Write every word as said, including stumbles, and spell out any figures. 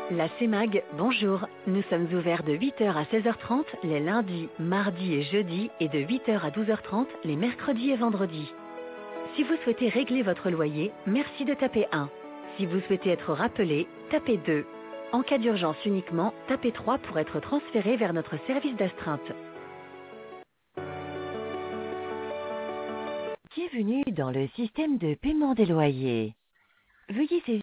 La CEMAG, bonjour. Nous sommes ouverts de huit heures à seize heures trente les lundis, mardis et jeudis et de huit heures à douze heures trente les mercredis et vendredis. Si vous souhaitez régler votre loyer, merci de taper un. Si vous souhaitez être rappelé, tapez deux. En cas d'urgence uniquement, tapez trois pour être transféré vers notre service d'astreinte. Bienvenue dans le système de paiement des loyers. Veuillez saisir